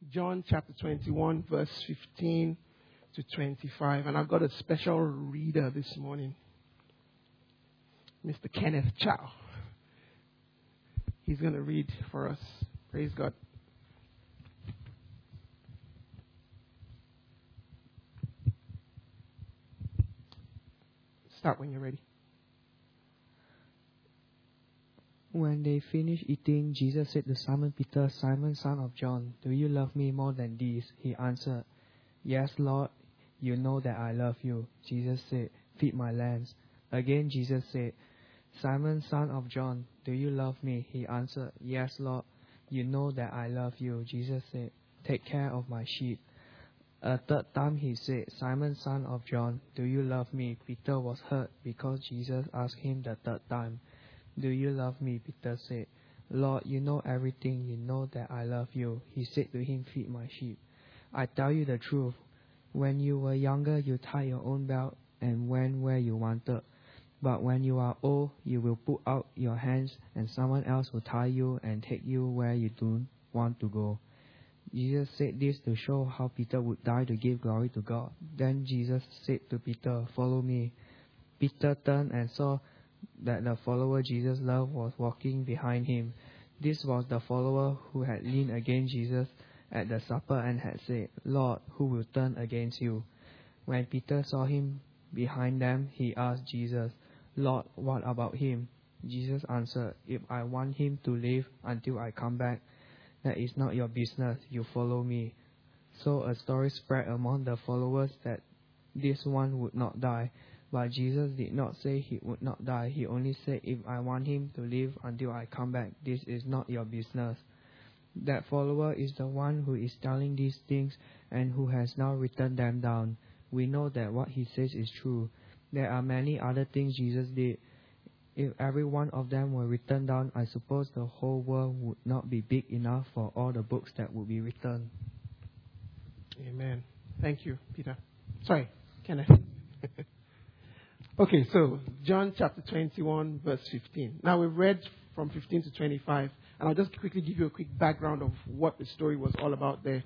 John chapter 21, verse 15 to 25. And I've got a special reader this morning, Mr. Kenneth Chow. He's going to read for us. Praise God. Start when you're ready. When they finished eating, Jesus said to Simon Peter, "Simon, son of John, do you love me more than these?" He answered, "Yes, Lord, you know that I love you." Jesus said, "Feed my lambs." Again Jesus said, "Simon, son of John, do you love me?" He answered, "Yes, Lord, you know that I love you." Jesus said, "Take care of my sheep." A third time he said, "Simon, son of John, do you love me?" Peter was hurt because Jesus asked him the third time, "Do you love me?" Peter said, "Lord, you know everything. You know that I love you." He said to him, "Feed my sheep." I tell you the truth. When you were younger, you tied your own belt and went where you wanted. But when you are old, you will put out your hands and someone else will tie you and take you where you don't want to go. Jesus said this to show how Peter would die to give glory to God. Then Jesus said to Peter, "Follow me." Peter turned and saw that the follower Jesus loved was walking behind him. This was the follower who had leaned against Jesus at the supper and had said, "Lord, who will turn against you?" When Peter saw him behind them, he asked Jesus, "Lord, what about him?" Jesus answered, "If I want him to live until I come back, that is not your business. You follow me." So a story spread among the followers that this one would not die. But Jesus did not say he would not die. He only said, "If I want him to live until I come back, this is not your business." That follower is the one who is telling these things and who has now written them down. We know that what he says is true. There are many other things Jesus did. If every one of them were written down, I suppose the whole world would not be big enough for all the books that would be written. Amen. Thank you, Peter. Sorry, Kenneth. Okay, so John chapter 21, verse 15. Now we've read from 15 to 25, and I'll just quickly give you a quick background of what the story was all about there.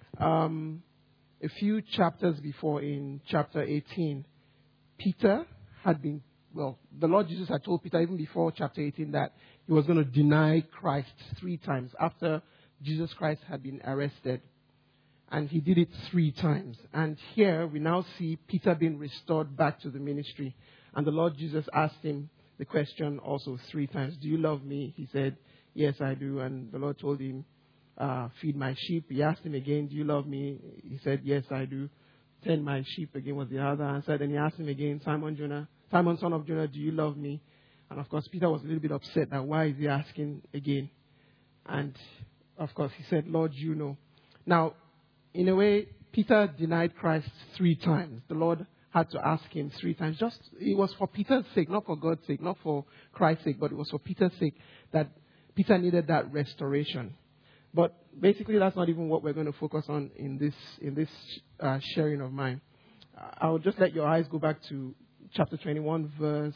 A few chapters before, in chapter 18, Peter had been, the Lord Jesus had told Peter even before chapter 18 that he was going to deny Christ 3 times after Jesus Christ had been arrested. And he did it 3 times. And here we now see Peter being restored back to the ministry. And the Lord Jesus asked him the question also 3 times. "Do you love me?" He said, "Yes, I do." And the Lord told him, "Feed my sheep." He asked him again, "Do you love me?" He said, "Yes, I do." "Tend my sheep" again was the other answer. Then he asked him again, Simon, son of Jonah, "Do you love me?" And of course, Peter was a little bit upset that why is he asking again? And of course, he said, "Lord, you know." Now, in a way, Peter denied Christ 3 times. The Lord had to ask him 3 times. It was for Peter's sake, not for God's sake, not for Christ's sake, but it was for Peter's sake that Peter needed that restoration. But basically, that's not even what we're going to focus on in this sharing of mine. I'll just let your eyes go back to chapter 21, verse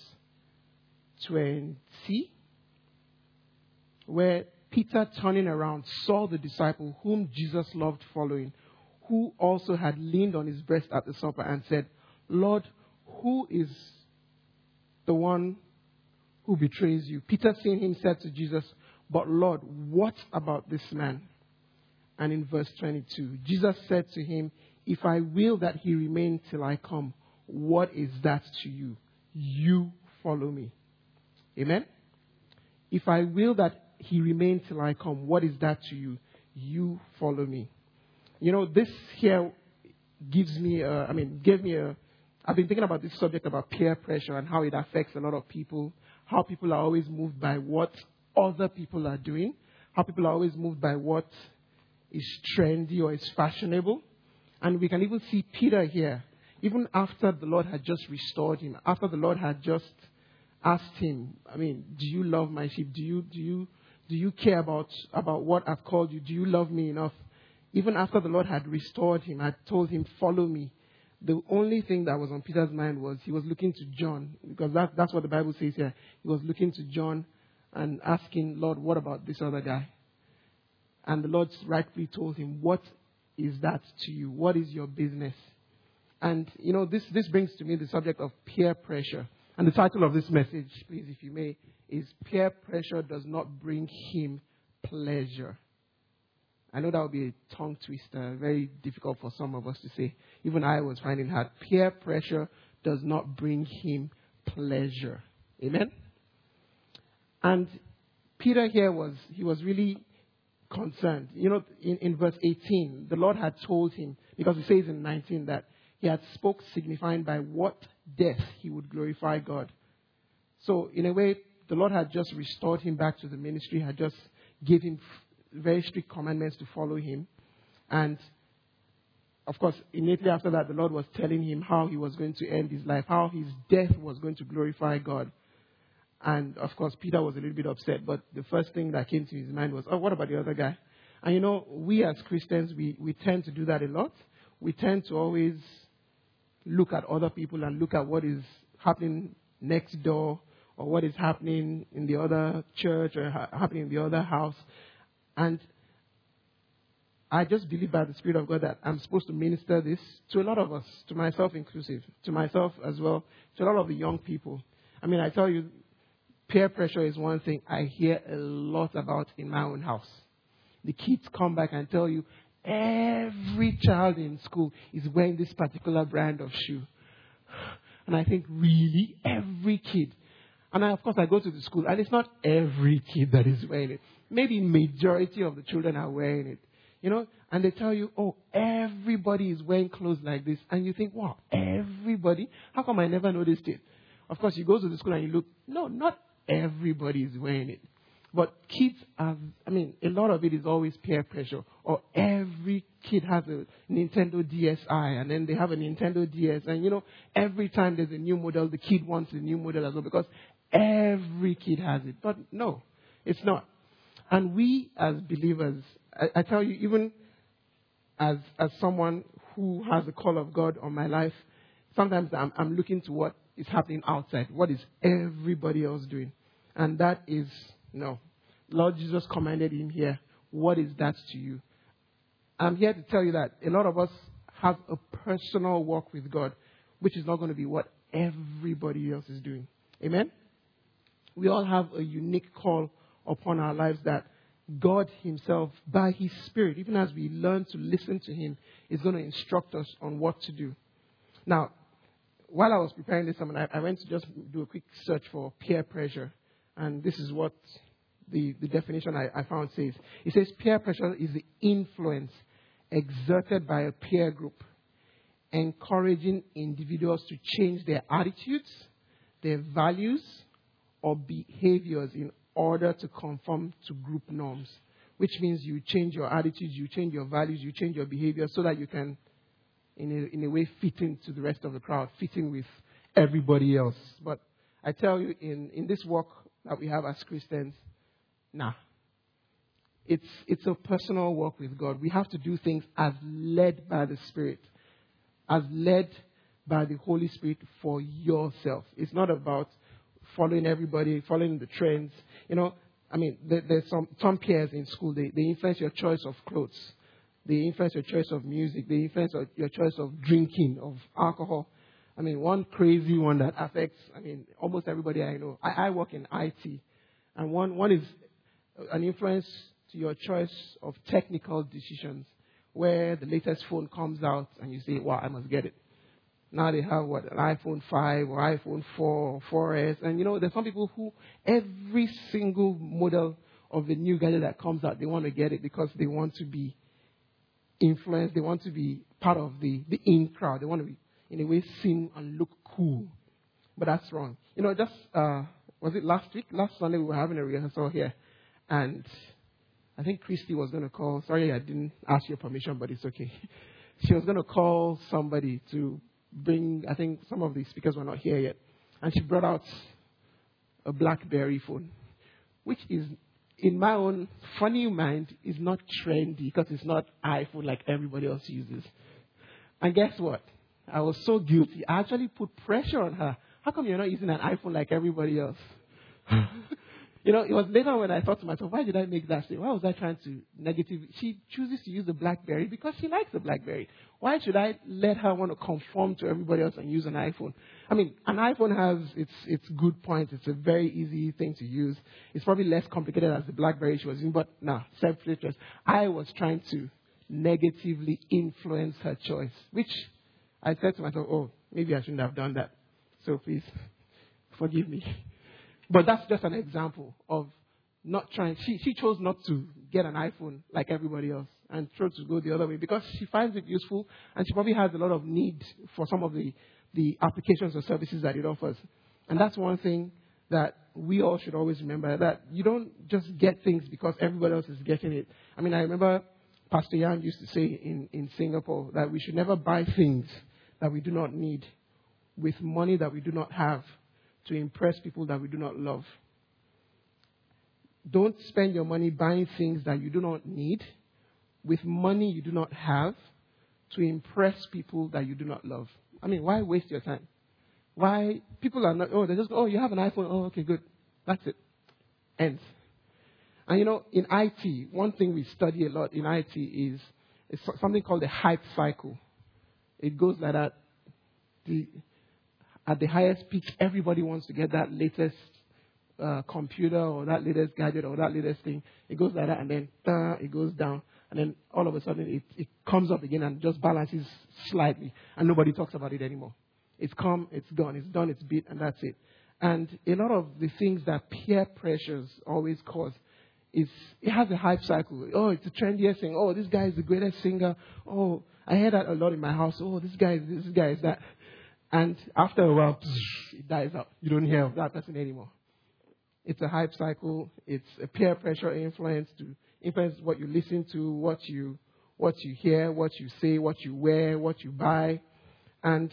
20, where Peter, turning around, saw the disciple whom Jesus loved following, who also had leaned on his breast at the supper and said, "Lord, who is the one who betrays you?" Peter, seeing him, said to Jesus, "But Lord, what about this man?" And in verse 22, Jesus said to him, "If I will that he remain till I come, what is that to you? You follow me." Amen? If I will that he remain till I come, what is that to you? You follow me. You know, this here gave me I've been thinking about this subject about peer pressure and how it affects a lot of people, how people are always moved by what other people are doing, how people are always moved by what is trendy or is fashionable. And we can even see Peter here, even after the Lord had just restored him, after the Lord had just asked him, "Do you love my sheep? Do you care about what I've called you? Do you love me enough?" Even after the Lord had restored him, had told him, "Follow me," the only thing that was on Peter's mind was he was looking to John, because that's what the Bible says here. He was looking to John and asking, "Lord, what about this other guy?" And the Lord rightfully told him, what is that to you? What is your business? And, this brings to me the subject of peer pressure. And the title of this message, please, if you may, is Peer Pressure Does Not Bring Him Pleasure. I know that would be a tongue twister, very difficult for some of us to say. Even I was finding hard. Peer pressure does not bring him pleasure. Amen? And Peter here was really concerned. In verse 18, the Lord had told him, because it says in 19 that he had spoke signifying by what death he would glorify God. So in a way, the Lord had just restored him back to the ministry, had just gave him very strict commandments to follow him. And of course, immediately after that, the Lord was telling him how he was going to end his life, how his death was going to glorify God. And of course, Peter was a little bit upset, but the first thing that came to his mind was, oh, what about the other guy? And we as Christians, we tend to do that a lot. We tend to always look at other people and look at what is happening next door, or what is happening in the other church, or happening in the other house. And I just believe by the Spirit of God that I'm supposed to minister this to a lot of us, to myself inclusive, to myself as well, to a lot of the young people. I mean, I tell you, peer pressure is one thing I hear a lot about in my own house. The kids come back and tell you, every child in school is wearing this particular brand of shoe. And I think, really? Every kid? And of course, I go to the school, and it's not every kid that is wearing it. Maybe majority of the children are wearing it. And they tell you, oh, everybody is wearing clothes like this. And you think, wow, everybody? How come I never noticed it? Of course, you go to the school and you look, no, not everybody is wearing it. But kids have, a lot of it is always peer pressure. Or every kid has a Nintendo DSi, and then they have a Nintendo DS. And, every time there's a new model, the kid wants a new model as well, because every kid has it. But no, it's not. And we as believers, I tell you, even as someone who has the call of God on my life, sometimes I'm looking to what is happening outside. What is everybody else doing? And that is, no. Lord Jesus commanded him here. What is that to you? I'm here to tell you that a lot of us have a personal walk with God, which is not going to be what everybody else is doing. Amen? We all have a unique call upon our lives that God himself, by his Spirit, even as we learn to listen to him, is going to instruct us on what to do. Now, while I was preparing this sermon, I went to just do a quick search for peer pressure. And this is what the definition I found says. It says peer pressure is the influence exerted by a peer group, encouraging individuals to change their attitudes, their values, or behaviors in order to conform to group norms. Which means you change your attitudes, you change your values, you change your behavior so that you can, in a way, fit into the rest of the crowd, fit in with everybody else. But I tell you, in this walk that we have as Christians, it's a personal walk with God. We have to do things as led by the Spirit, as led by the Holy Spirit for yourself. It's not about following everybody, following the trends. There's some peers in school, they influence your choice of clothes. They influence your choice of music. They influence your choice of drinking, of alcohol. One crazy one that affects, almost everybody I know. I work in IT. And one is an influence to your choice of technical decisions, where the latest phone comes out and you say, wow, I must get it. Now they have, an iPhone 5 or iPhone 4 or 4S. And, there's some people who every single model of the new gadget that comes out, they want to get it because they want to be influenced. They want to be part of the in crowd. They want to be, in a way, seen and look cool. But that's wrong. Was it last week? Last Sunday we were having a rehearsal here. And I think Christy was going to call. Sorry, I didn't ask your permission, but it's okay. She was going to call somebody to bring, I think some of the speakers were not here yet. And she brought out a BlackBerry phone, which is, in my own funny mind, is not trendy because it's not iPhone like everybody else uses. And guess what? I was so guilty. I actually put pressure on her. How come you're not using an iPhone like everybody else? It was later when I thought to myself, why did I make that statement? Why was I trying to negative? She chooses to use the BlackBerry because she likes the BlackBerry. Why should I let her want to conform to everybody else and use an iPhone? I mean, an iPhone has its good points. It's a very easy thing to use. It's probably less complicated as the BlackBerry she was using, but self-interest. I was trying to negatively influence her choice, which I said to myself, oh, maybe I shouldn't have done that. So please, forgive me. But that's just an example of not trying. She chose not to get an iPhone like everybody else and chose to go the other way because she finds it useful and she probably has a lot of need for some of the applications or services that it offers. And that's one thing that we all should always remember, that you don't just get things because everybody else is getting it. I mean, I remember Pastor Yang used to say in Singapore that we should never buy things that we do not need with money that we do not have to impress people that we do not love. Don't spend your money buying things that you do not need with money you do not have to impress people that you do not love. I mean, why waste your time? Why people are not, they just go, you have an iPhone, okay, good. That's it. Ends. And in IT, one thing we study a lot in IT is something called the hype cycle. It goes like that. At the highest peak, everybody wants to get that latest computer or that latest gadget or that latest thing. It goes like that and then it goes down. And then all of a sudden it comes up again and just balances slightly. And nobody talks about it anymore. It's come, it's gone, it's done, it's beat, and that's it. And a lot of the things that peer pressures always cause it has a hype cycle. Oh, it's the trendiest thing. Oh, this guy is the greatest singer. Oh, I hear that a lot in my house. Oh, this guy is that. And after a while, it dies out. You don't hear of that person anymore. It's a hype cycle. It's a peer pressure influence to influence what you listen to, what you hear, what you say, what you wear, what you buy. And,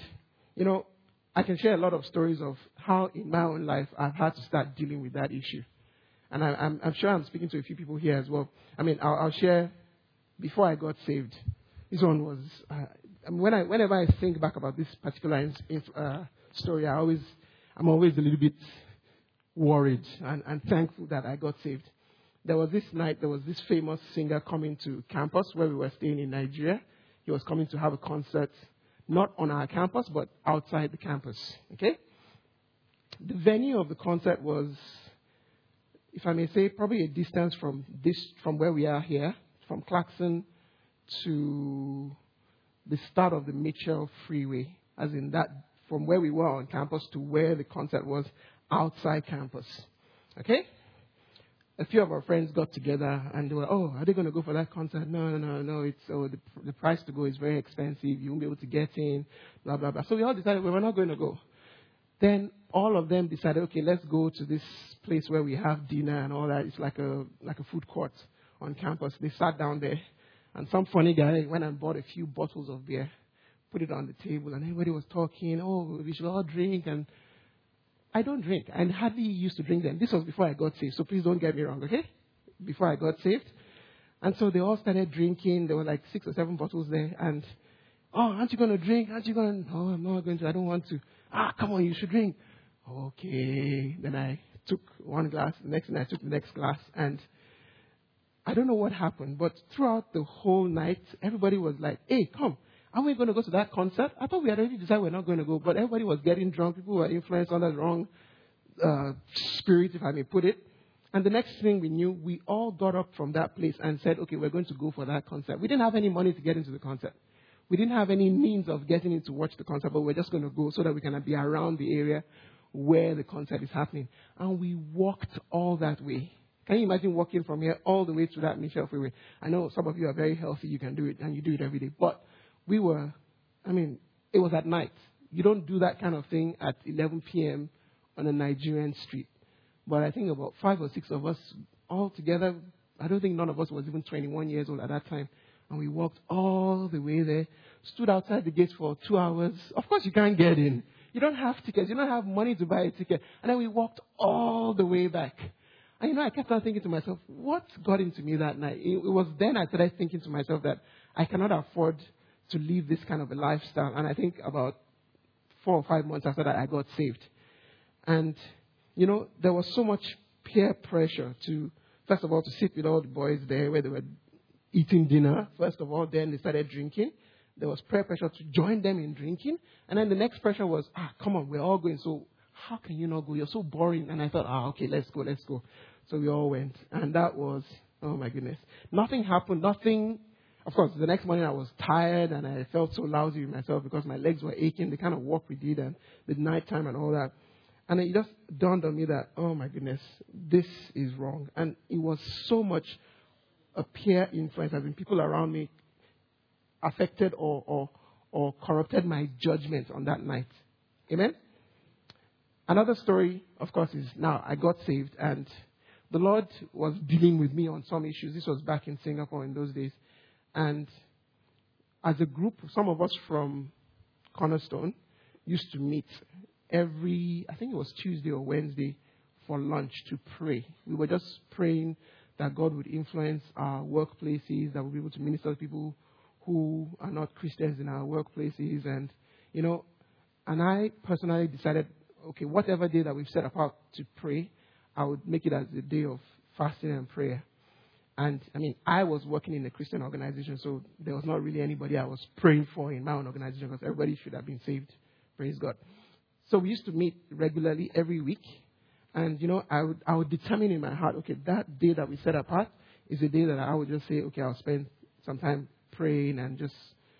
I can share a lot of stories of how in my own life I've had to start dealing with that issue. And I'm sure I'm speaking to a few people here as well. I mean, I'll share before I got saved. This one was... whenever I think back about this particular story, I'm always a little bit worried and thankful that I got saved. There was this famous singer coming to campus where we were staying in Nigeria. He was coming to have a concert, not on our campus, but outside the campus. Okay? The venue of the concert was, if I may say, probably a distance from where we are here, from Clarkson to the start of the Mitchell Freeway, as in that from where we were on campus to where the concert was outside campus. Okay? A few of our friends got together and they were, are they going to go for that concert? No. It's the price to go is very expensive. You won't be able to get in, blah, blah, blah. So we all decided we were not going to go. Then all of them decided, okay, let's go to this place where we have dinner and all that. It's like a food court on campus. They sat down there. And some funny guy went and bought a few bottles of beer, put it on the table, and everybody was talking, we should all drink. And I don't drink. I hardly used to drink then. This was before I got saved, so please don't get me wrong, okay? Before I got saved. And so they all started drinking. There were like 6 or 7 bottles there. And, aren't you going to drink? Aren't you going to? No, I'm not going to. I don't want to. Come on, you should drink. Okay. Then I took one glass. The next thing I took the next glass. And I don't know what happened, but throughout the whole night, everybody was like, hey, come, aren't we going to go to that concert? I thought we had already decided we're not going to go, but everybody was getting drunk. People were influenced under the wrong spirit, if I may put it. And the next thing we knew, we all got up from that place and said, okay, we're going to go for that concert. We didn't have any money to get into the concert. We didn't have any means of getting in to watch the concert, but we're just going to go so that we can be around the area where the concert is happening. And we walked all that way. Can you imagine walking from here all the way to that Mitchell Freeway? I know some of you are very healthy. You can do it, and you do it every day. But it was at night. You don't do that kind of thing at 11 p.m. on a Nigerian street. But I think about 5 or 6 of us all together, I don't think none of us was even 21 years old at that time. And we walked all the way there, stood outside the gates for 2 hours. Of course, you can't get in. You don't have tickets. You don't have money to buy a ticket. And then we walked all the way back. And I kept on thinking to myself, what got into me that night? It was then I started thinking to myself that I cannot afford to live this kind of a lifestyle. And I think about 4 or 5 months after that, I got saved. And, there was so much peer pressure to, first of all, to sit with all the boys there where they were eating dinner. First of all, then they started drinking. There was peer pressure to join them in drinking. And then the next pressure was, come on, we're all going. So how can you not go? You're so boring. And I thought, okay, let's go. So we all went. And that was, oh my goodness. Nothing happened. Of course, the next morning I was tired and I felt so lousy with myself because my legs were aching. The kind of walk we did and the nighttime and all that. And it just dawned on me that, oh my goodness, this is wrong. And it was so much a peer influence, as in people around me affected or corrupted my judgment on that night. Amen? Another story, of course, is now I got saved and the Lord was dealing with me on some issues. This was back in Singapore in those days. And as a group, some of us from Cornerstone used to meet every, I think it was Tuesday or Wednesday, for lunch to pray. We were just praying that God would influence our workplaces, that we'll be able to minister to people who are not Christians in our workplaces. And, and I personally decided, okay, whatever day that we've set apart to pray, I would make it as a day of fasting and prayer. And, I was working in a Christian organization, so there was not really anybody I was praying for in my own organization because everybody should have been saved. Praise God. So we used to meet regularly every week. And, I would determine in my heart, okay, that day that we set apart is a day that I would just say, okay, I'll spend some time praying and just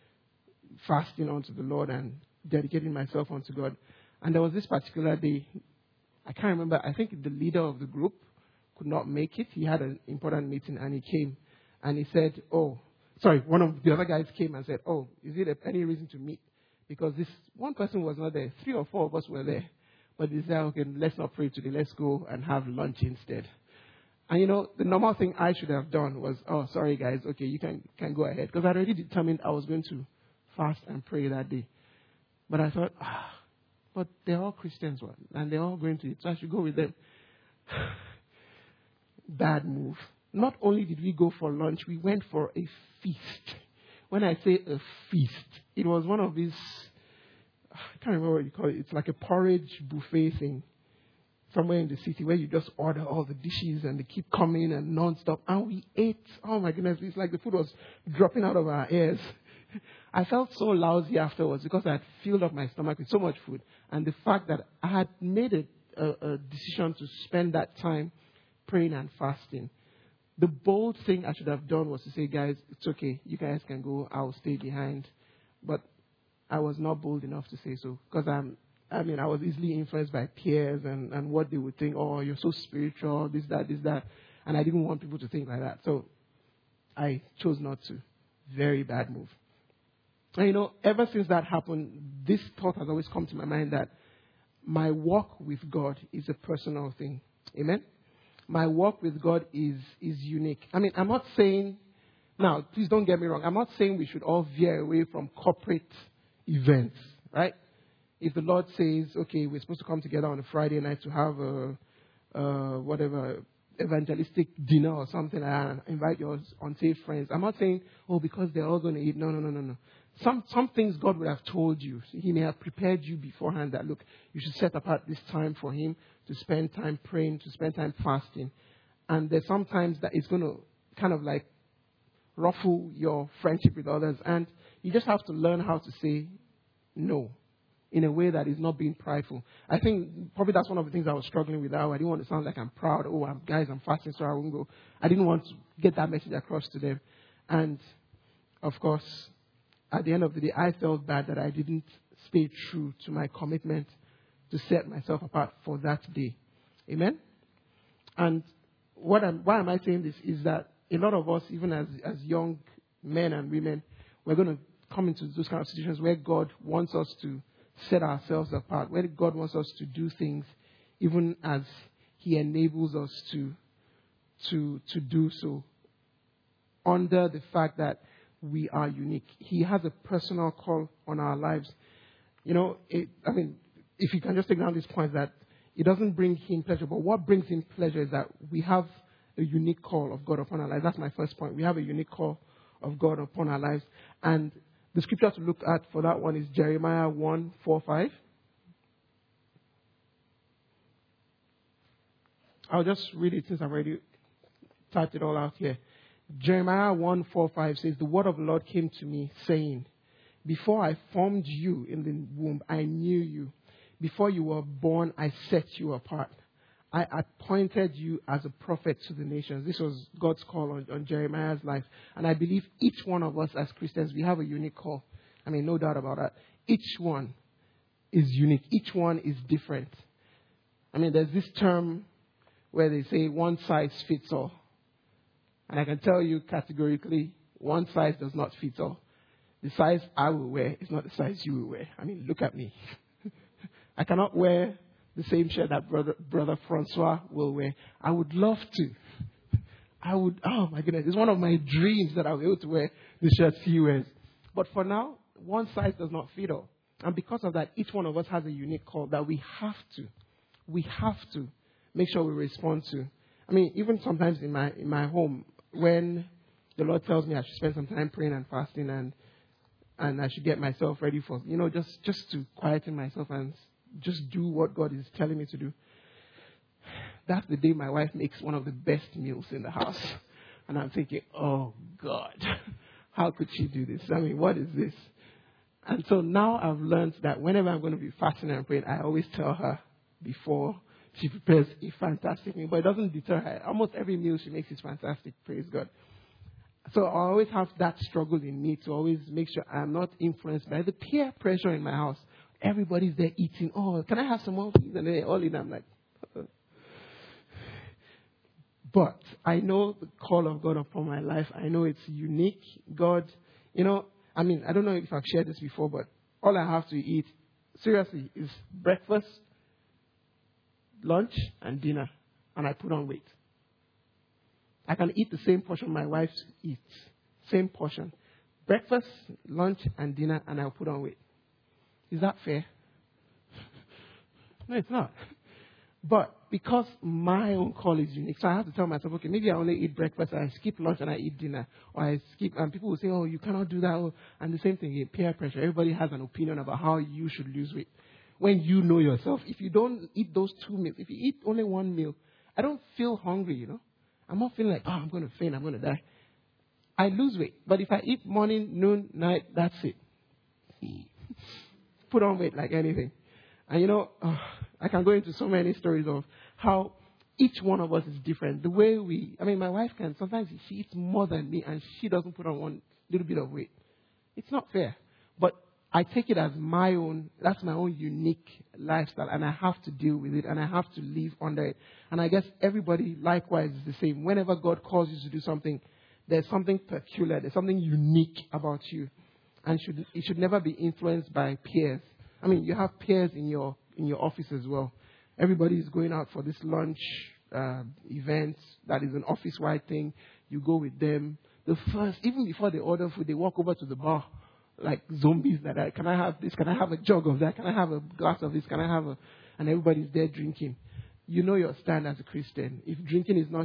fasting unto the Lord and dedicating myself unto God. And there was this particular day, I can't remember, I think the leader of the group could not make it. He had an important meeting and he came and he said, one of the other guys came and said, is it any reason to meet? Because this one person was not there. 3 or 4 of us were there. But they said, okay, let's not pray today. Let's go and have lunch instead. And the normal thing I should have done was, sorry guys, okay, you can go ahead. Because I already determined I was going to fast and pray that day. But I thought, but they're all Christians, and they're all going to it, so I should go with them. Bad move. Not only did we go for lunch, we went for a feast. When I say a feast, it was one of these, I can't remember what you call it. It's like a porridge buffet thing somewhere in the city where you just order all the dishes and they keep coming and non-stop. And we ate. Oh my goodness, it's like the food was dropping out of our ears. I felt so lousy afterwards because I had filled up my stomach with so much food. And the fact that I had made a decision to spend that time praying and fasting. The bold thing I should have done was to say, guys, it's okay. You guys can go. I'll stay behind. But I was not bold enough to say so. Because I was easily influenced by peers and what they would think, you're so spiritual, this, that. And I didn't want people to think like that. So I chose not to. Very bad move. And ever since that happened, this thought has always come to my mind that my walk with God is a personal thing. Amen? My walk with God is unique. I'm not saying, now, please don't get me wrong, I'm not saying we should all veer away from corporate events, right? If the Lord says, okay, we're supposed to come together on a Friday night to have evangelistic dinner or something like that and invite your unsaved friends. I'm not saying, because they're all going to eat. No. Some things God would have told you. He may have prepared you beforehand that, look, you should set apart this time for Him to spend time praying, to spend time fasting. And there's sometimes that it's going to kind of like ruffle your friendship with others. And you just have to learn how to say no in a way that is not being prideful. I think probably that's one of the things I was struggling with now. I didn't want to sound like I'm proud. I'm fasting, so I won't go. I didn't want to get that message across to them. And, of course, at the end of the day, I felt bad that I didn't stay true to my commitment to set myself apart for that day. Amen? And why am I saying this is that a lot of us, even as young men and women, we're going to come into those kind of situations where God wants us to set ourselves apart, where God wants us to do things even as He enables us to do so, under the fact that we are unique. He has a personal call on our lives. If you can just take down this point that it doesn't bring Him pleasure, but what brings Him pleasure is that we have a unique call of God upon our lives. That's my first point. We have a unique call of God upon our lives. And the scripture to look at for that one is Jeremiah 1:4-5. I'll just read it since I've already typed it all out here. Jeremiah 1:4-5 says, the word of the Lord came to me, saying, before I formed you in the womb, I knew you. Before you were born, I set you apart. I appointed you as a prophet to the nations. This was God's call on Jeremiah's life. And I believe each one of us as Christians, we have a unique call. I mean, no doubt about that. Each one is unique. Each one is different. I mean, there's this term where they say one size fits all. And I can tell you categorically, one size does not fit all. The size I will wear is not the size you will wear. I mean, look at me. I cannot wear the same shirt that brother Francois will wear. I would love to. Oh my goodness, it's one of my dreams that I'll be able to wear the shirts he wears. But for now, one size does not fit all. And because of that, each one of us has a unique call that we have to make sure we respond to. I mean, even sometimes in my home, when the Lord tells me I should spend some time praying and fasting and I should get myself ready for, just to quieten myself and just do what God is telling me to do. That's the day my wife makes one of the best meals in the house. And I'm thinking, oh God, how could she do this? I mean, what is this? And so now I've learned that whenever I'm going to be fasting and praying, I always tell her before she prepares a fantastic meal. But it doesn't deter her. Almost every meal she makes is fantastic, praise God. So I always have that struggle in me to always make sure I'm not influenced by the peer pressure in my house. Everybody's there eating. Oh, can I have some more, please? And they're all in. I'm like, But I know the call of God upon my life. I know it's unique. God, I don't know if I've shared this before, but all I have to eat, seriously, is breakfast, lunch, and dinner. And I put on weight. I can eat the same portion my wife eats. Same portion. Breakfast, lunch, and dinner, and I'll put on weight. Is that fair? No, it's not. But because my own call is unique, so I have to tell myself, okay, maybe I only eat breakfast, and I skip lunch, and I eat dinner. Or I skip, and people will say, oh, you cannot do that. And the same thing, peer pressure. Everybody has an opinion about how you should lose weight. When you know yourself, if you don't eat those 2 meals, if you eat only one meal, I don't feel hungry, I'm not feeling like, oh, I'm going to faint, I'm going to die. I lose weight. But if I eat morning, noon, night, that's it. Put on weight like anything. And I can go into so many stories of how each one of us is different. The way my wife can, sometimes she eats more than me and she doesn't put on one little bit of weight. It's not fair. But I take it as that's my own unique lifestyle, and I have to deal with it, and I have to live under it. And I guess everybody likewise is the same. Whenever God calls you to do something, there's something peculiar, there's something unique about you. And it should never be influenced by peers. I mean, you have peers in your office as well. Everybody is going out for this lunch event that is an office-wide thing. You go with them. Even before they order food, they walk over to the bar like zombies. Can I have this? Can I have a jug of that? Can I have a glass of this? And everybody's there drinking. You know your stand as a Christian. If drinking is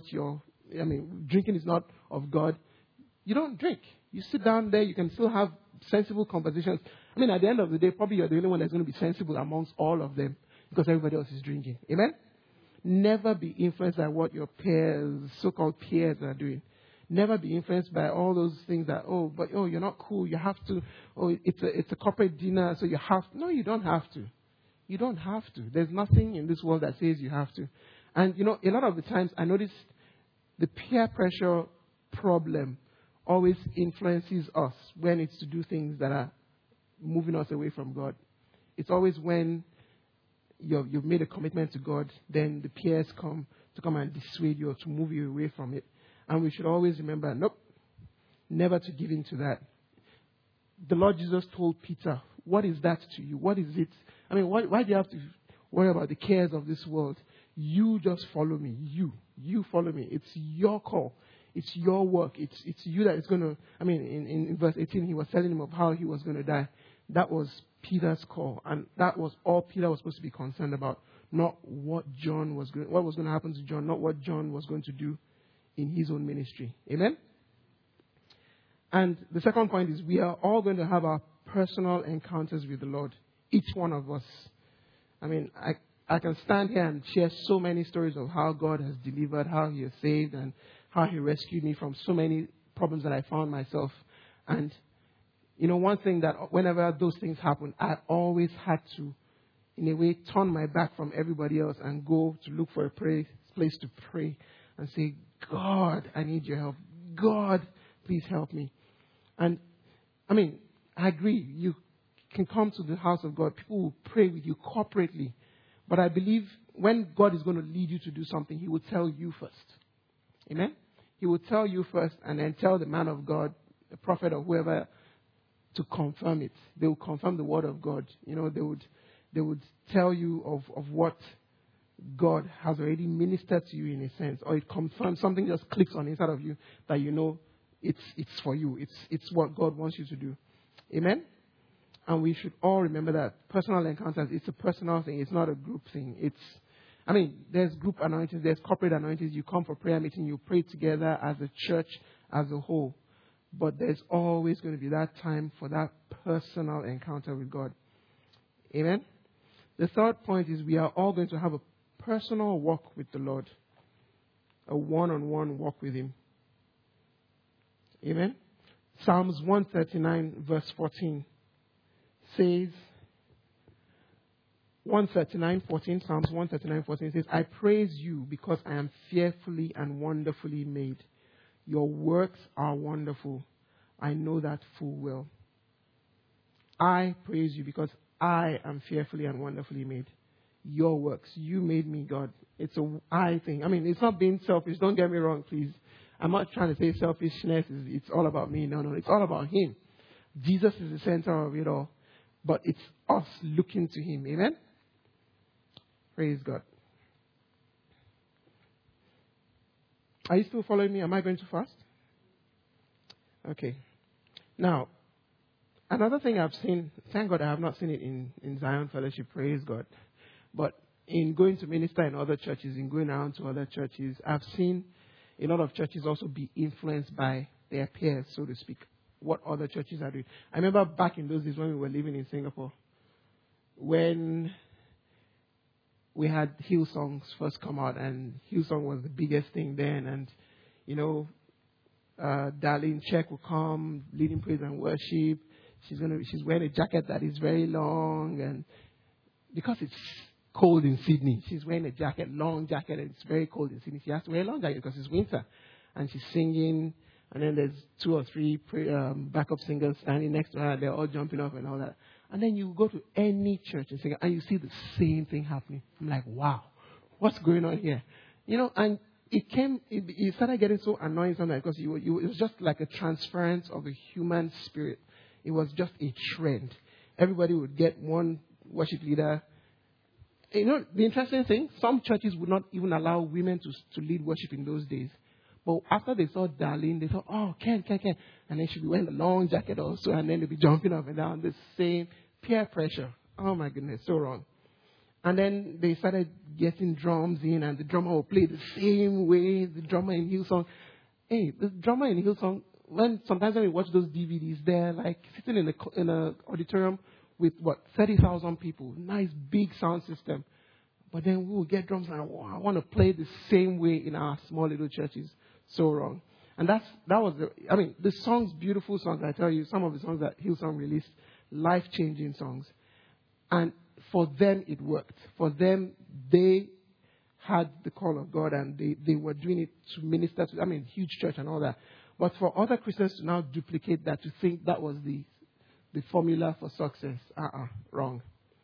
not of God, you don't drink. You sit down there. You can still have sensible conversations. I mean, at the end of the day, probably you're the only one that's going to be sensible amongst all of them because everybody else is drinking. Amen? Never be influenced by what your peers, so-called peers, are doing. Never be influenced by all those things that, you're not cool. You have to, it's a corporate dinner, so you have to. No, you don't have to. You don't have to. There's nothing in this world that says you have to. And, a lot of the times I notice the peer pressure problem always influences us when it's to do things that are moving us away from God. It's always when you've made a commitment to God, then the peers come and dissuade you or to move you away from it. And we should always remember, nope, never to give in to that. The Lord Jesus told Peter, what is that to you? What is it? I mean, why do you have to worry about the cares of this world? You just follow me. You follow me. It's your call. It's your work. It's you that is going to, in verse 18, he was telling him of how he was going to die. That was Peter's call. And that was all Peter was supposed to be concerned about. Not what was going to happen to John, not what John was going to do in his own ministry. Amen? And the second point is we are all going to have our personal encounters with the Lord. Each one of us. I mean, I can stand here and share so many stories of how God has delivered, how He has saved, and how He rescued me from so many problems that I found myself. And, one thing that whenever those things happen, I always had to, in a way, turn my back from everybody else and go to look for a place to pray and say, God, I need your help. God, please help me. And, I agree. You can come to the house of God. People will pray with you corporately. But I believe when God is going to lead you to do something, He will tell you first. Amen? He will tell you first and then tell the man of God, the prophet or whoever, to confirm it. They will confirm the word of God. They would tell you of what God has already ministered to you in a sense. Or it confirms, something just clicks on inside of you that it's for you. It's what God wants you to do. Amen? And we should all remember that personal encounters, it's a personal thing. It's not a group thing. There's group anointings, there's corporate anointings. You come for prayer meeting, you pray together as a church, as a whole. But there's always going to be that time for that personal encounter with God. Amen? The third point is we are all going to have a personal walk with the Lord. A one-on-one walk with Him. Amen? Psalms 139 verse 14 says, 139:14, Psalms 139:14 says, I praise you because I am fearfully and wonderfully made. Your works are wonderful. I know that full well. I praise you because I am fearfully and wonderfully made. Your works. You made me, God. It's a I thing. It's not being selfish. Don't get me wrong, please. I'm not trying to say selfishness it's all about me. No. It's all about Him. Jesus is the center of it all. But it's us looking to Him. Amen? Praise God. Are you still following me? Am I going too fast? Okay. Now, another thing I've seen, thank God I have not seen it in Zion Fellowship, praise God. But in going to minister in other churches, in going around to other churches, I've seen a lot of churches also be influenced by their peers, so to speak, what other churches are doing. I remember back in those days when we were living in Singapore, when we had Hillsongs first come out, and Hillsong was the biggest thing then, and, Darlene Check will come, leading praise and worship. She's wearing a jacket that is very long, and because it's cold in Sydney, she's wearing a jacket, long jacket, and it's very cold in Sydney. She has to wear a long jacket because it's winter, and she's singing. And then there's 2 or 3 backup singers standing next to her. They're all jumping up and all that. And then you go to any church in Singapore and you see the same thing happening. I'm like, wow, what's going on here? And it started getting so annoying sometimes because it was just like a transference of a human spirit. It was just a trend. Everybody would get one worship leader. The interesting thing, some churches would not even allow women to lead worship in those days. But after they saw Darlene, they thought, oh, Ken. And then she'll be wearing a long jacket also, and then they'll be jumping up and down. The same peer pressure. Oh, my goodness, so wrong. And then they started getting drums in, and the drummer will play the same way the drummer in Hillsong. Hey, the drummer in Hillsong, sometimes when we watch those DVDs, they're like sitting in an auditorium with, 30,000 people. Nice, big sound system. But then we will get drums and I want to play the same way in our small little churches. So wrong. And that was the songs, beautiful songs, I tell you, some of the songs that Hillsong released, life-changing songs. And for them, it worked. For them, they had the call of God and they were doing it to minister to, huge church and all that. But for other Christians to now duplicate that, to think that was the formula for success, wrong.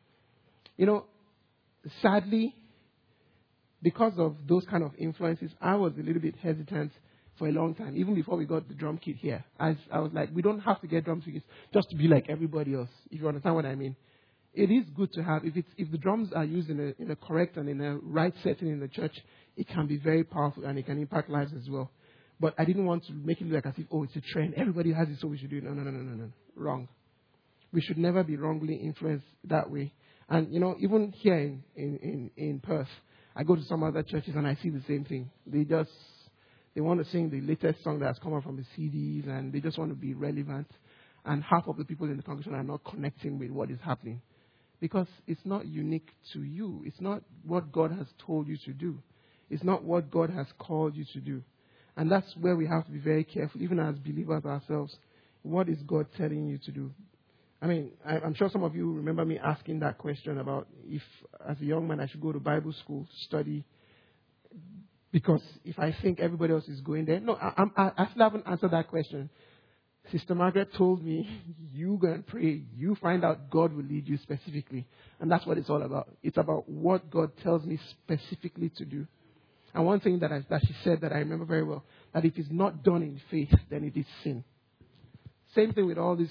Sadly, because of those kind of influences, I was a little bit hesitant for a long time, even before we got the drum kit here. I was like, we don't have to get drum kits just to be like everybody else, if you understand what I mean. It is good to have, if the drums are used in a correct and in a right setting in the church, it can be very powerful and it can impact lives as well. But I didn't want to make it look like as if, it's a trend. Everybody has it, so we should do it. No. Wrong. We should never be wrongly influenced that way. And, even here in Perth, I go to some other churches and I see the same thing. They want to sing the latest song that has come out from the CDs, and they just want to be relevant. And half of the people in the congregation are not connecting with what is happening. Because it's not unique to you. It's not what God has told you to do. It's not what God has called you to do. And that's where we have to be very careful, even as believers ourselves. What is God telling you to do? I mean, I'm sure some of you remember me asking that question about if, as a young man, I should go to Bible school to study. Because if I think everybody else is going there. No, I still haven't answered that question. Sister Margaret told me, you go and pray. You find out God will lead you specifically. And that's what it's all about. It's about what God tells me specifically to do. And one thing that she said that I remember very well, that if it's not done in faith, then it is sin. Same thing with all these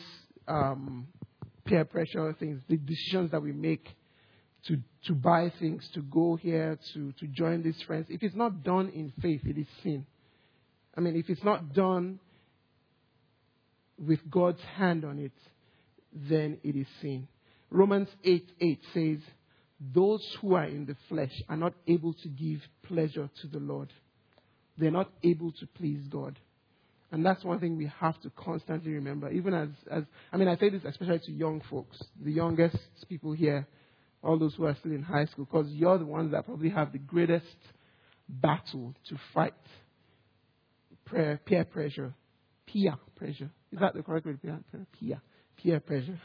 peer pressure things, the decisions that we make to buy things, to go here, to join these friends. If it's not done in faith, it is sin. I mean, if it's not done with God's hand on it, then it is sin. Romans 8:8 says, those who are in the flesh are not able to give pleasure to the Lord. They're not able to please God. And that's one thing we have to constantly remember. Even as I say this especially to young folks, the youngest people here, all those who are still in high school, because you're the ones that probably have the greatest battle to fight peer pressure. Peer pressure. Is that the correct word? Peer pressure.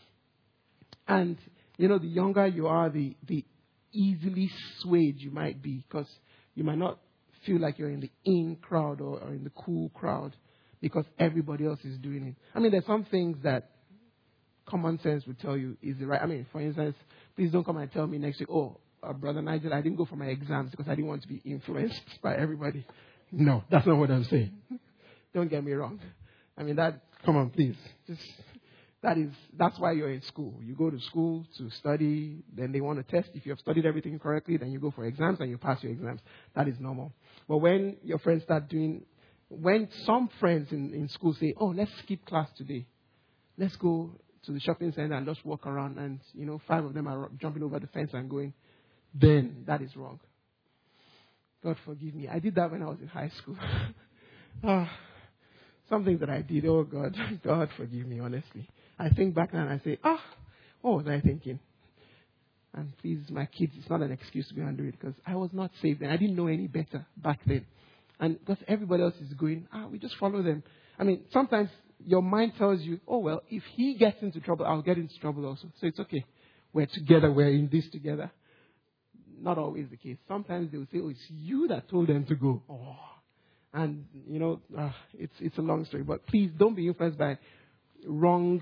And, the younger you are, the easily swayed you might be, because you might not feel like you're in the in crowd or in the cool crowd because everybody else is doing it. I mean, there's some things that common sense would tell you is the right. I mean, for instance, please don't come and tell me next week, Brother Nigel, I didn't go for my exams because I didn't want to be influenced by everybody. No, that's not what I'm saying. Don't get me wrong. I mean, come on, please. That's why you're in school. You go to school to study, then they want to test. If you have studied everything correctly, then you go for exams and you pass your exams. That is normal. But when your friends when some friends in school say, let's skip class today. Let's go to the shopping center and just walk around, and, 5 of them are jumping over the fence and going, then that is wrong. God forgive me. I did that when I was in high school. Some things that I did, God forgive me, honestly. I think back now and I say, what was I thinking? And please, my kids, it's not an excuse to go and do it, because I was not saved then. I didn't know any better back then. And because everybody else is going, we just follow them. I mean, sometimes your mind tells you, if he gets into trouble, I'll get into trouble also. So it's okay. We're together. We're in this together. Not always the case. Sometimes they will say, it's you that told them to go. And, it's a long story. But please don't be influenced by wrong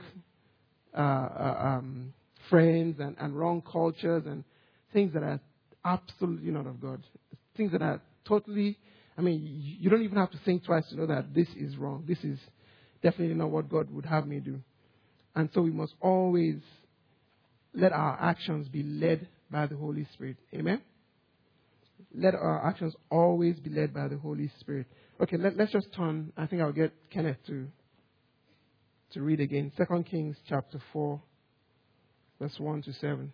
friends and wrong cultures and things that are absolutely not of God. Things that are totally, you don't even have to think twice to know that this is wrong. This is definitely not what God would have me do. And so we must always let our actions be led by the Holy Spirit. Amen? Let our actions always be led by the Holy Spirit. Okay, let's just turn. I think I'll get Kenneth to read again. 2 Kings chapter 4, verse 1 to 7.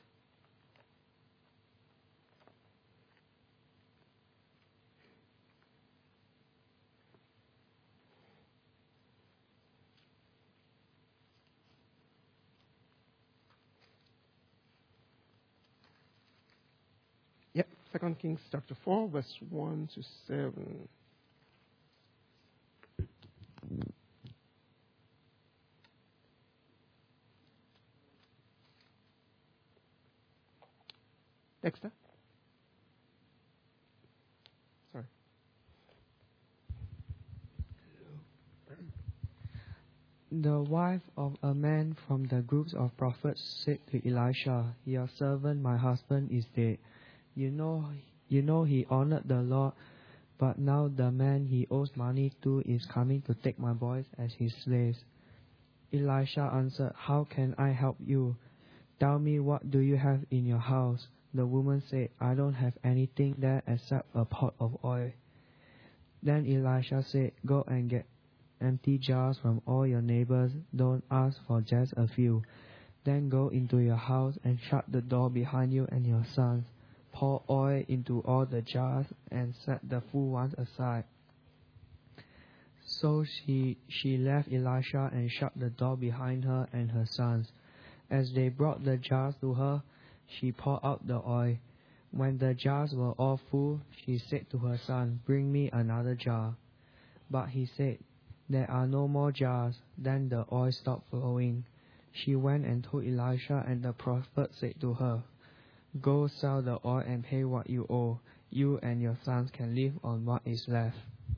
Yep, 2 Kings chapter 4, verse 1 to 7. Dexter? Sorry. The wife of a man from the groups of prophets said to Elisha, your servant, my husband, is dead. You know he honored the Lord, but now the man he owes money to is coming to take my boys as his slaves. Elisha answered, how can I help you? Tell me, what do you have in your house? The woman said, I don't have anything there except a pot of oil. Then Elisha said, go and get empty jars from all your neighbors. Don't ask for just a few. Then go into your house and shut the door behind you and your sons. Pour oil into all the jars and set the full ones aside. So she left Elisha and shut the door behind her and her sons. As they brought the jars to her, she poured out the oil. When the jars were all full, she said to her son, "Bring me another jar." But he said, "There are no more jars." Then the oil stopped flowing. She went and told Elisha, and the prophet said to her, "Go sell the oil and pay what you owe. You and your sons can live on what is left."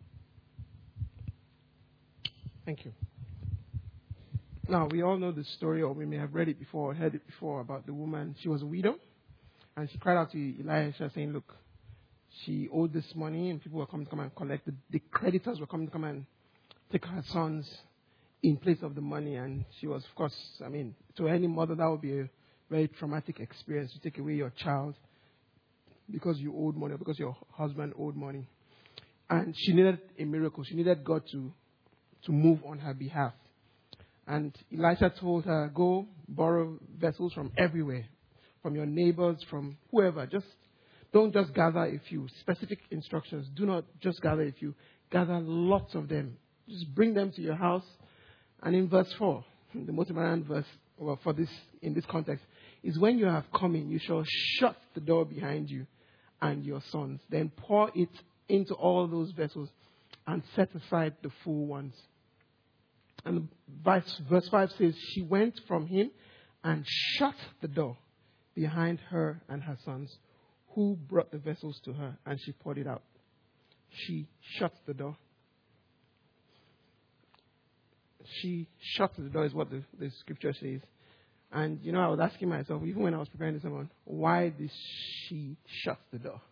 Thank you. Now, we all know the story, or we may have read it before or heard it before, about the woman. She was a widow, and she cried out to Elisha saying, look, she owed this money, and people were coming to come and collect it. The creditors were coming to come and take her sons in place of the money. And she was, of course, to any mother, that would be a very traumatic experience to take away your child because you owed money, or because your husband owed money. And she needed a miracle. She needed God to move on her behalf. And Elisha told her, go borrow vessels from everywhere, from your neighbors, from whoever. Don't just gather a few. Specific instructions. Do not just gather a few. Gather lots of them. Just bring them to your house. And in verse 4, the most important verse for this, in this context, is when you have come in, you shall shut the door behind you and your sons. Then pour it into all those vessels and set aside the full ones. And verse 5 says, she went from him and shut the door behind her and her sons, who brought the vessels to her, and she poured it out. She shut the door. She shut the door is what the scripture says. And, I was asking myself, even when I was preparing this sermon, why did she shut the door?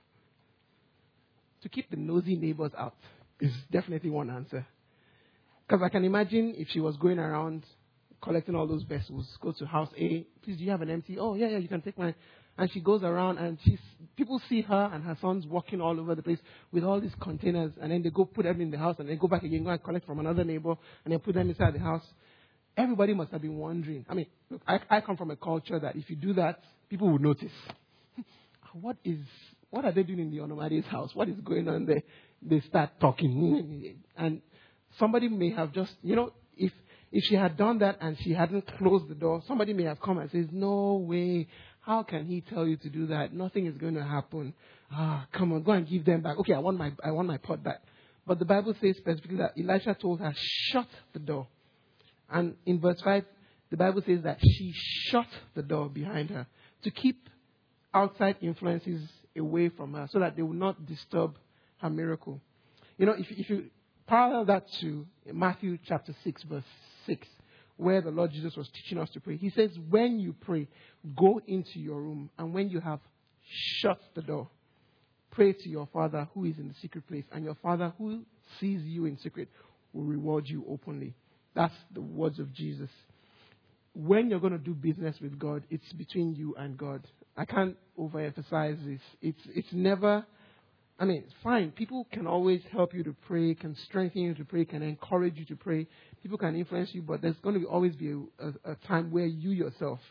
To keep the nosy neighbors out is definitely one answer. Because I can imagine if she was going around collecting all those vessels, go to house A, please, do you have an empty? Oh, yeah, you can take mine. And she goes around and people see her and her sons walking all over the place with all these containers, and then they go put them in the house and then go back again, go and collect from another neighbor and then put them inside the house. Everybody must have been wondering. Look, I come from a culture that if you do that, people will notice. What are they doing in the Onomadi's house? What is going on there? They start talking. And somebody may have just, if she had done that and she hadn't closed the door, somebody may have come and says, no way. How can he tell you to do that? Nothing is going to happen. Come on, go and give them back. Okay, I want my pot back. But the Bible says specifically that Elisha told her, shut the door. And in verse 5, the Bible says that she shut the door behind her to keep outside influences away from her so that they will not disturb her miracle. If you parallel that to Matthew chapter 6, verse 6, where the Lord Jesus was teaching us to pray. He says, when you pray, go into your room, and when you have shut the door, pray to your Father who is in the secret place, and your Father who sees you in secret will reward you openly. That's the words of Jesus. When you're going to do business with God, it's between you and God. I can't overemphasize this. It's never... fine. People can always help you to pray, can strengthen you to pray, can encourage you to pray. People can influence you, but there's going to always be a time where you yourself...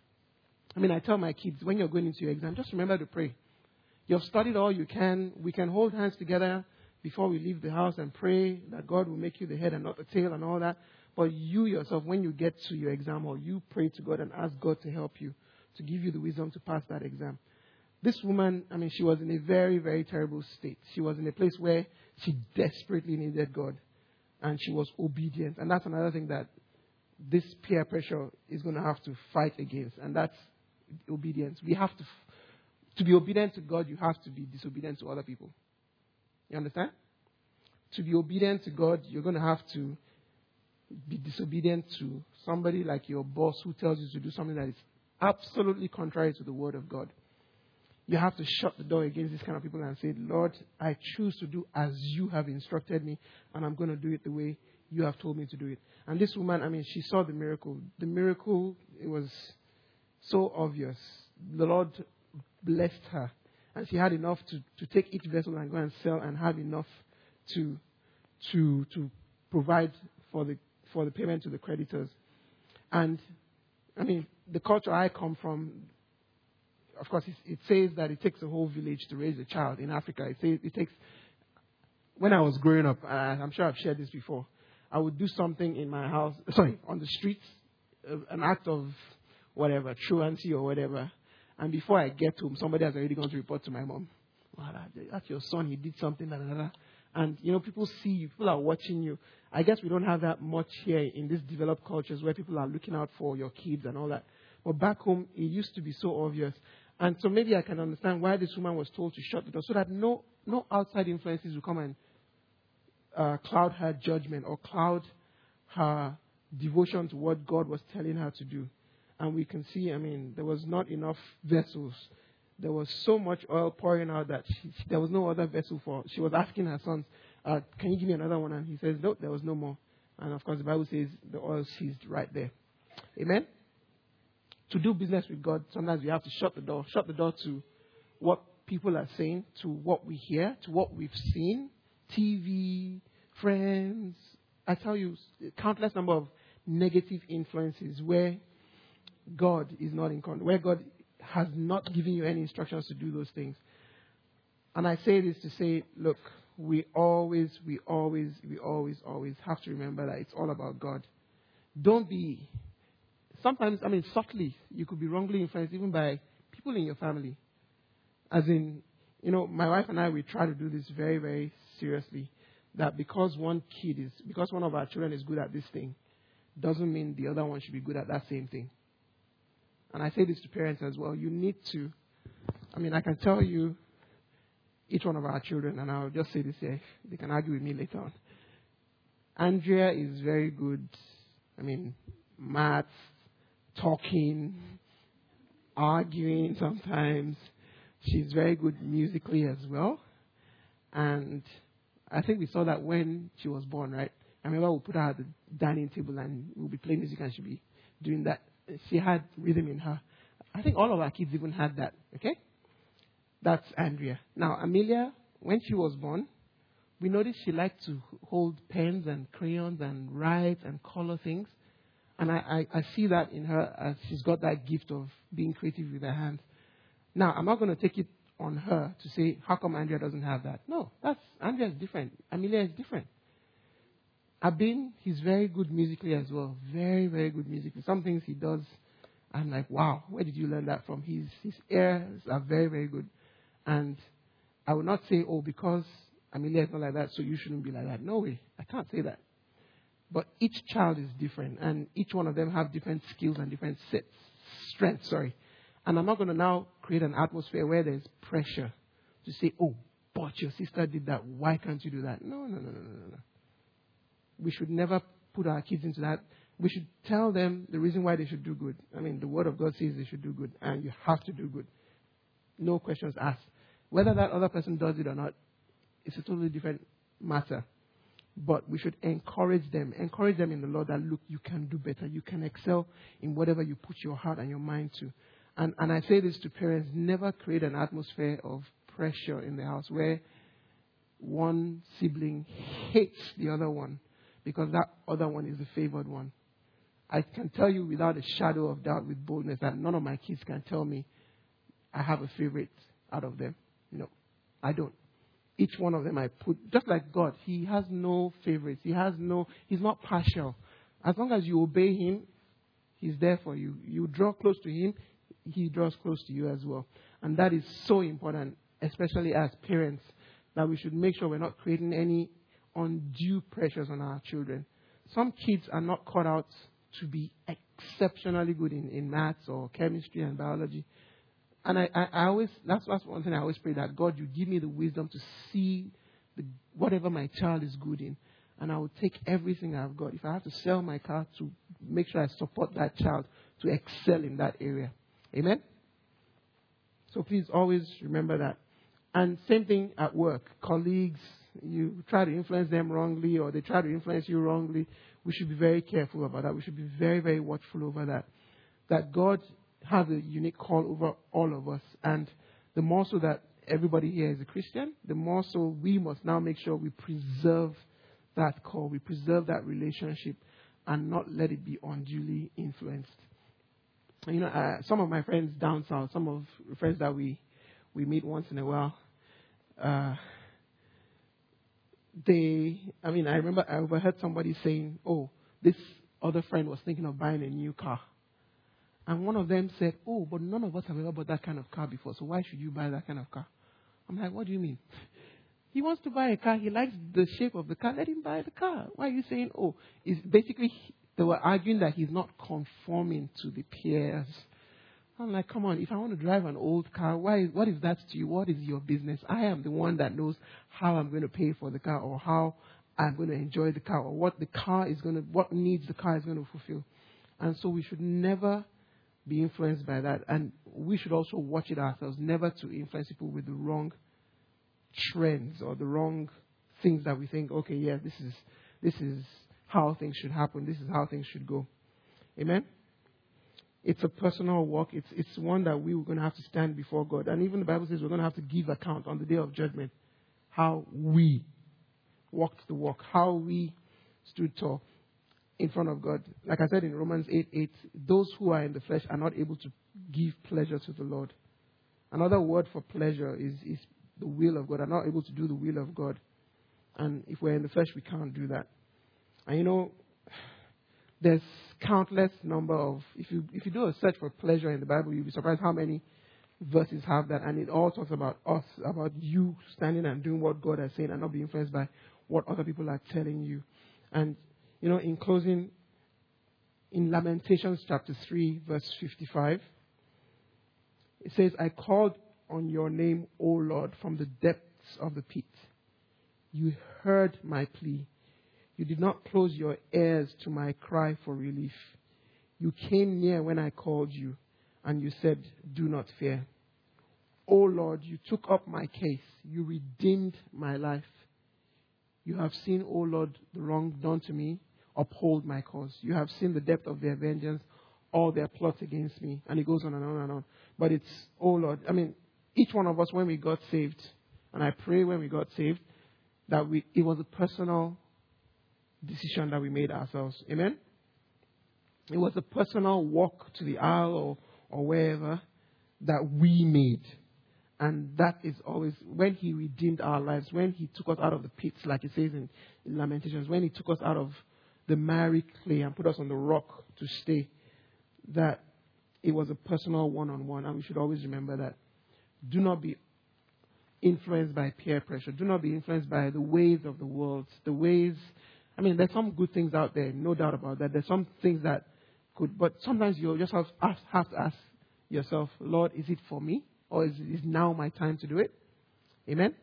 I tell my kids, when you're going into your exam, just remember to pray. You've studied all you can. We can hold hands together before we leave the house and pray that God will make you the head and not the tail and all that. But you yourself, when you get to your exam, or you pray to God and ask God to help you, to give you the wisdom to pass that exam. This woman, she was in a very, very terrible state. She was in a place where she desperately needed God. And she was obedient. And that's another thing that this peer pressure is going to have to fight against. And that's obedience. We have to be obedient to God, you have to be disobedient to other people. You understand? To be obedient to God, you're going to have to be disobedient to somebody like your boss who tells you to do something that is absolutely contrary to the word of God. You have to shut the door against these kind of people and say, Lord, I choose to do as you have instructed me, and I'm going to do it the way you have told me to do it. And this woman, she saw the miracle. The miracle, it was so obvious. The Lord blessed her, and she had enough to take each vessel and go and sell, and have enough to provide for the payment to the creditors. And, the culture I come from, of course, it says that it takes a whole village to raise a child in Africa. It says it takes... When I was growing up, I'm sure I've shared this before, I would do something in my house, on the streets, an act of whatever, truancy or whatever. And before I get home, somebody has already gone to report to my mom. That's your son, he did something, blah, blah, blah. And, people see you, people are watching you. I guess we don't have that much here in these developed cultures where people are looking out for your kids and all that. But back home, it used to be so obvious. And so maybe I can understand why this woman was told to shut the door, so that no outside influences will come and cloud her judgment or cloud her devotion to what God was telling her to do. And we can see, there was not enough vessels. There was so much oil pouring out that there was no other vessel for. She was asking her sons, can you give me another one? And he says, no, there was no more. And of course, the Bible says the oil ceased right there. Amen? To do business with God, sometimes we have to shut the door. Shut the door to what people are saying, to what we hear, to what we've seen. TV, friends. I tell you, countless number of negative influences where God is not in control, where God has not given you any instructions to do those things. And I say this to say, look, we always have to remember that it's all about God. Don't be, sometimes, softly, you could be wrongly influenced even by people in your family. As in, my wife and I, we try to do this very, very seriously. That because one of our children is good at this thing, doesn't mean the other one should be good at that same thing. And I say this to parents as well. You need to, I can tell you each one of our children, and I'll just say this here. They can argue with me later on. Andrea is very good, maths, talking, arguing sometimes. She's very good musically as well. And I think we saw that when she was born, right? I remember we'll put her at the dining table and we'll be playing music and she'll be doing that. She had rhythm in her. I think all of our kids even had that, okay? That's Andrea. Now, Amelia, when she was born, we noticed she liked to hold pens and crayons and write and color things. And I see that in her as she's got that gift of being creative with her hands. Now, I'm not going to take it on her to say, how come Andrea doesn't have that? No, Andrea is different. Amelia is different. Abin, he's very good musically as well. Very, very good musically. Some things he does, I'm like, wow, where did you learn that from? His ears are very, very good. And I will not say, because Amelia is not like that, so you shouldn't be like that. No way. I can't say that. But each child is different, and each one of them have different skills and different strengths. And I'm not going to now create an atmosphere where there's pressure to say, but your sister did that. Why can't you do that? No. We should never put our kids into that. We should tell them the reason why they should do good. The Word of God says they should do good, and you have to do good. No questions asked. Whether that other person does it or not, it's a totally different matter. But we should encourage them in the Lord that, look, you can do better. You can excel in whatever you put your heart and your mind to. And I say this to parents, never create an atmosphere of pressure in the house where one sibling hates the other one because that other one is the favored one. I can tell you without a shadow of doubt with boldness that none of my kids can tell me I have a favorite out of them. I don't. Each one of them I put, just like God, He has no favorites. He's not partial. As long as you obey Him, He's there for you. You draw close to Him, He draws close to you as well. And that is so important, especially as parents, that we should make sure we're not creating any undue pressures on our children. Some kids are not cut out to be exceptionally good in maths or chemistry and biology. And I always, that's one thing I always pray, that God, you give me the wisdom to see whatever my child is good in. And I will take everything I've got. If I have to sell my car to make sure I support that child to excel in that area. Amen? So please always remember that. And same thing at work. Colleagues, you try to influence them wrongly or they try to influence you wrongly. We should be very careful about that. We should be very, very watchful over that. That God has a unique call over all of us. And the more so that everybody here is a Christian, the more so we must now make sure we preserve that call, we preserve that relationship and not let it be unduly influenced. Some of my friends down south, some of the friends that we meet once in a while, I remember I overheard somebody saying, this other friend was thinking of buying a new car. And one of them said, oh, but none of us have ever bought that kind of car before, so why should you buy that kind of car? I'm like, what do you mean? He wants to buy a car. He likes the shape of the car. Let him buy the car. Why are you saying, oh, it's basically, they were arguing that he's not conforming to the peers. I'm like, come on, if I want to drive an old car, what is that to you? What is your business? I am the one that knows how I'm going to pay for the car, or how I'm going to enjoy the car, or what needs the car is going to fulfill. And so we should never be influenced by that. And we should also watch it ourselves, never to influence people with the wrong trends or the wrong things that we think, okay, yeah, this is how things should happen. This is how things should go. Amen? It's a personal walk. It's one that we were going to have to stand before God. And even the Bible says we're going to have to give account on the day of judgment how we walked the walk, how we stood tall in front of God. Like I said in Romans 8:8, those who are in the flesh are not able to give pleasure to the Lord. Another word for pleasure is the will of God. I'm not able to do the will of God. And if we're in the flesh, we can't do that. And there's countless number of, if you do a search for pleasure in the Bible, you'll be surprised how many verses have that. And it all talks about us, about you standing and doing what God has said and not be influenced by what other people are telling you. And, in closing, in Lamentations chapter 3, verse 55, it says, I called on your name, O Lord, from the depths of the pit. You heard my plea. You did not close your ears to my cry for relief. You came near when I called you, and you said, do not fear. O Lord, you took up my case. You redeemed my life. You have seen, O Lord, the wrong done to me. Uphold my cause. You have seen the depth of their vengeance, all their plots against me. And it goes on and on and on. But it's, oh Lord, each one of us, when we got saved, and I pray when we got saved, that it was a personal decision that we made ourselves. Amen? It was a personal walk to the aisle or wherever that we made. And that is always, when He redeemed our lives, when He took us out of the pits, like it says in Lamentations, when He took us out of the miry clay and put us on the rock to stay, that it was a personal one-on-one. And we should always remember that. Do not be influenced by peer pressure. Do not be influenced by the ways of the world. There's some good things out there, no doubt about that. There's some things that but sometimes you'll just have to ask yourself, Lord, is it for me? Or is now my time to do it? Amen?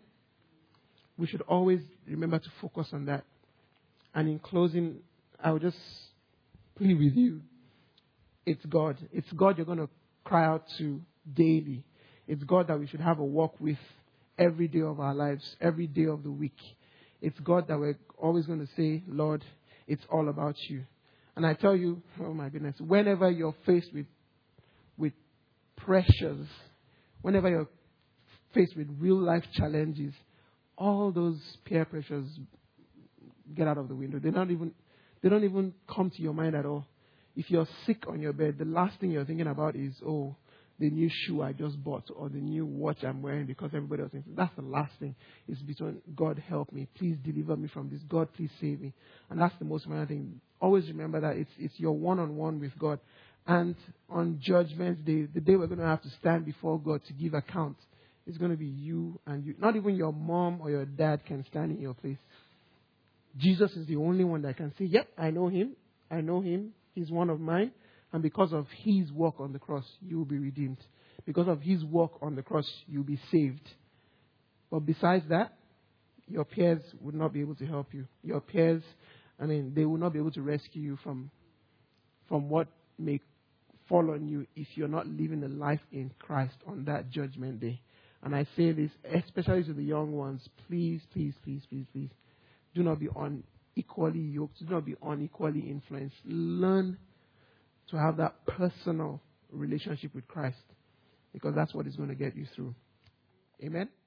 We should always remember to focus on that. And in closing, I will just plead with you. It's God. It's God you're going to cry out to daily. It's God that we should have a walk with every day of our lives, every day of the week. It's God that we're always going to say, Lord, it's all about you. And I tell you, oh my goodness, whenever you're faced with pressures, whenever you're faced with real life challenges, all those peer pressures get out of the window. They don't even come to your mind at all. If you're sick on your bed, the last thing you're thinking about is, oh, the new shoe I just bought or the new watch I'm wearing because everybody else thinks. That's the last thing. It's between, God help me. Please deliver me from this. God, please save me. And that's the most important thing. Always remember that it's your one-on-one with God. And on Judgment Day, the day we're going to have to stand before God to give account, it's going to be you and you. Not even your mom or your dad can stand in your place. Jesus is the only one that can say, yep, I know him. I know him. He's one of mine. And because of his work on the cross, you will be redeemed. Because of his work on the cross, you'll be saved. But besides that, your peers would not be able to help you. Your peers, they will not be able to rescue you from what may fall on you if you're not living a life in Christ on that judgment day. And I say this, especially to the young ones, please, please, please, please, please, do not be unequally yoked. Do not be unequally influenced. Learn to have that personal relationship with Christ, because that's what is going to get you through. Amen?